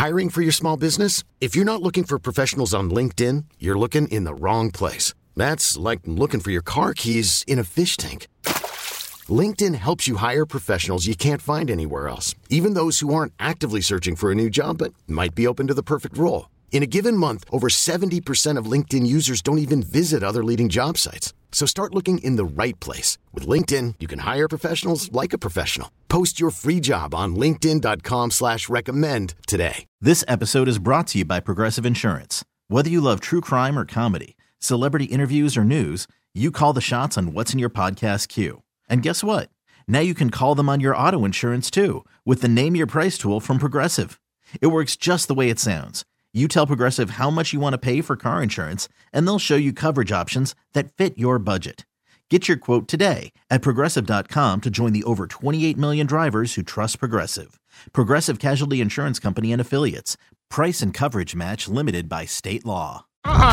Hiring for your small business? If you're not looking for professionals on LinkedIn, you're looking in the wrong place. That's like looking for your car keys in a fish tank. LinkedIn helps you hire professionals you can't find anywhere else, even those who aren't actively searching for a new job but might be open to the perfect role. In a given month, over 70% of LinkedIn users don't even visit other leading job sites. So start looking in the right place. With LinkedIn, you can hire professionals like a professional. Post your free job on linkedin.com/recommend today. This episode is brought to you by Progressive Insurance. Whether you love true crime or comedy, celebrity interviews or news, you call the shots on what's in your podcast queue. And guess what? Now you can call them on your auto insurance too with the Name Your Price tool from Progressive. It works just the way it sounds. You tell Progressive how much you want to pay for car insurance, and they'll show you coverage options that fit your budget. Get your quote today at Progressive.com to join the over 28 million drivers who trust Progressive. Progressive Casualty Insurance Company and Affiliates. Price and coverage match limited by state law.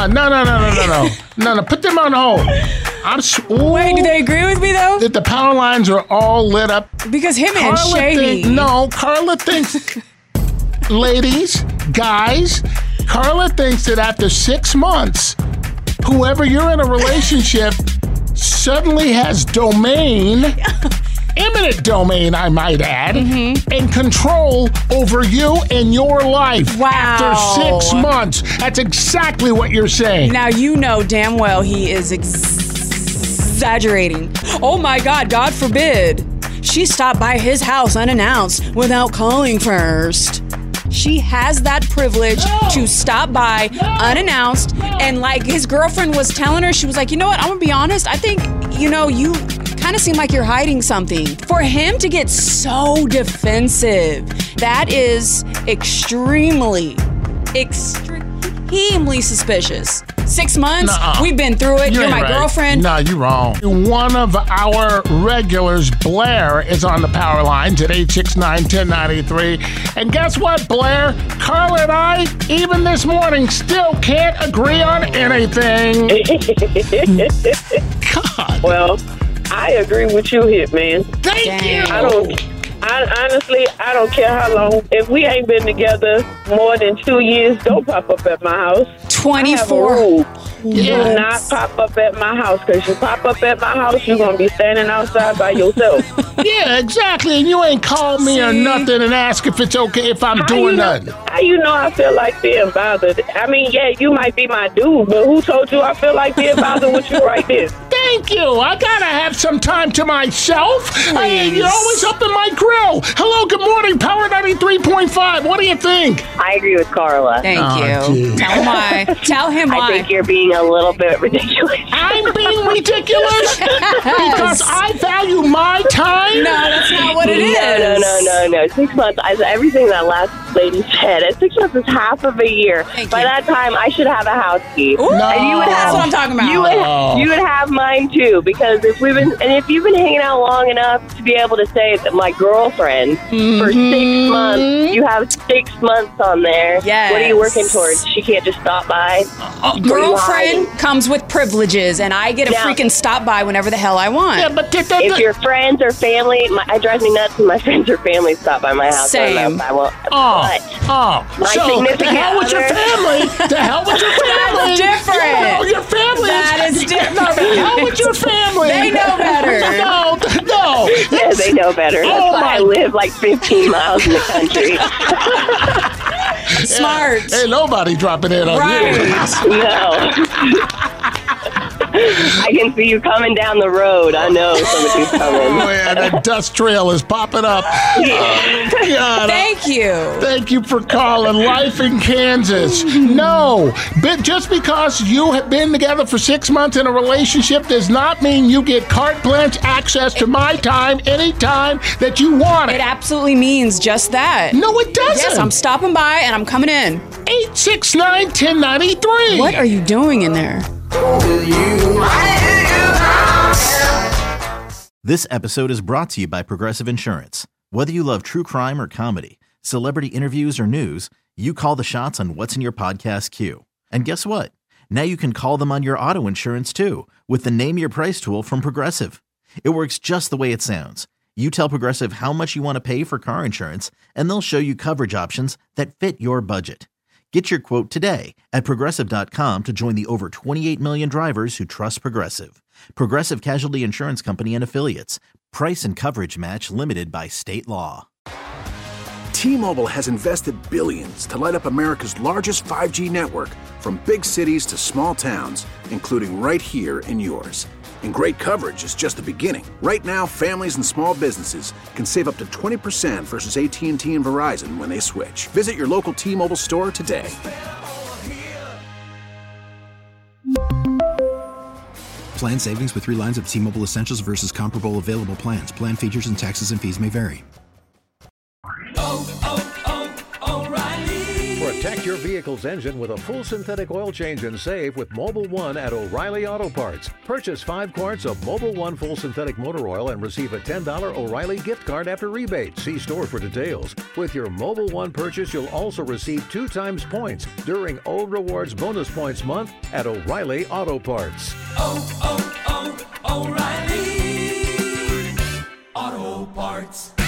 No. Put them on hold. Wait, do they agree with me, though? The power lines are all lit up. Because him and Shady. Carla thinks... Ladies, guys, Carla thinks that after 6 months, whoever you're in a relationship suddenly has eminent domain, I might add, and control over you and your life. Wow. After 6 months. That's exactly what you're saying. Now, you know damn well he is exaggerating. Oh my God, God forbid. She stopped by his house unannounced without calling first. She has that privilege to stop by unannounced, and like his girlfriend was telling her, she was like, you know what, I'm gonna be honest, I think, you kind of seem like you're hiding something. For him to get so defensive, that is extremely suspicious. 6 months, we've been through it. You're my girlfriend. No, you're wrong. One of our regulars, Blair, is on the power lines at 869-1093. And guess what, Blair? Carla and I, even this morning, still can't agree on anything. God. Well, I agree with you, Hitman. Thank you. Honestly, I don't care how long. If we ain't been together more than 2 years, don't pop up at my house. 24. Do not pop up at my house, because you pop up at my house, you're going to be standing outside by yourself. Yeah, exactly. And you ain't called me or nothing and ask if it's okay if I'm doing nothing. How you know I feel like being bothered? I mean, yeah, you might be my dude, but who told you I feel like being bothered with you right there? Thank you. I gotta have some time to myself. You're always up in my grill. Hello, good morning, Power 93.5. What do you think? I agree with Carla. Thank you. Geez. Tell him why. Tell him why. I think you're being a little bit ridiculous. I'm being ridiculous because I value my time. No, that's not what it is. No. 6 months. Everything that last lady said. 6 months is half of a year. By that time, I should have a house key. Ooh, and you would that's what I'm talking about. You would have mine too, because if you've been hanging out long enough to be able to say that my girlfriend for 6 months, you have 6 months on there. Yes. What are you working towards? She can't just stop by. Girlfriend comes with privileges, and I get a freaking stop by whenever the hell I want. Yeah, but if your friends or family, it drives me nuts when my friends or family stop by my house. Same. I won't. So the hell with your family. The hell with your family. That's different. No, your family. That is different. No, the hell with your family. They know better. No. Yeah, they know better. That's why I live like 15 miles in the country. Smart. Ain't nobody dropping in on you. No. I can see you coming down the road. I know somebody's coming. Oh, yeah, that dust trail is popping up. God, Thank you. Thank you for calling Life in Kansas. No, but just because you have been together for 6 months in a relationship does not mean you get carte blanche access to my time anytime that you want it. It absolutely means just that. No, it doesn't. Yes, I'm stopping by and I'm coming in. 869-1093. What are you doing in there? This episode is brought to you by Progressive Insurance. Whether you love true crime or comedy, celebrity interviews or news, you call the shots on what's in your podcast queue. And guess what? Now you can call them on your auto insurance too with the Name Your Price tool from Progressive. It works just the way it sounds. You tell Progressive how much you want to pay for car insurance, and they'll show you coverage options that fit your budget. Get your quote today at Progressive.com to join the over 28 million drivers who trust Progressive. Progressive Casualty Insurance Company and Affiliates. Price and coverage match limited by state law. T-Mobile has invested billions to light up America's largest 5G network, from big cities to small towns, including right here in yours. And great coverage is just the beginning. Right now, families and small businesses can save up to 20% versus AT&T and Verizon when they switch. Visit your local T-Mobile store today. Plan savings with 3 lines of T-Mobile Essentials versus comparable available plans. Plan features and taxes and fees may vary. Protect your vehicle's engine with a full synthetic oil change and save with Mobil 1 at O'Reilly Auto Parts. Purchase 5 quarts of Mobil 1 full synthetic motor oil and receive a $10 O'Reilly gift card after rebate. See store for details. With your Mobil 1 purchase, you'll also receive 2 times points during O Rewards Bonus Points Month at O'Reilly Auto Parts. O'Reilly Auto Parts.